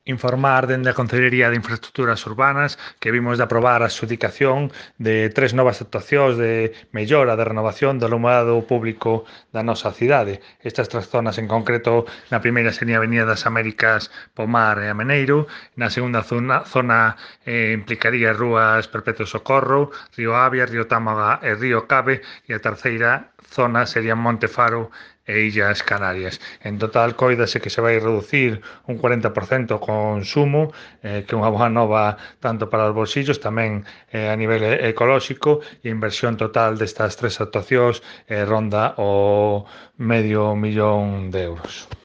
Informar dende a Concellería de Infraestructuras Urbanas que vimos de aprobar a adxudicación de 3 novas actuacións de mellora, de renovación do alumbrado público da nosa cidade. Estas 3 zonas en concreto, na primeira sería a Avenida das Américas, Pomar e Ameneiro, na segunda zona implicaría Rúas Perpetuo Socorro, Río Avia, Río Támaga e Río Cabe, e a terceira zona sería Monte Faro e Illas Canarias. En total, coídase que se vai reducir un 40% o consumo, que é unha boa nova tanto para os bolsillos, tamén a nivel ecolóxico, e a inversión total destas 3 actuacións ronda o medio millón de euros.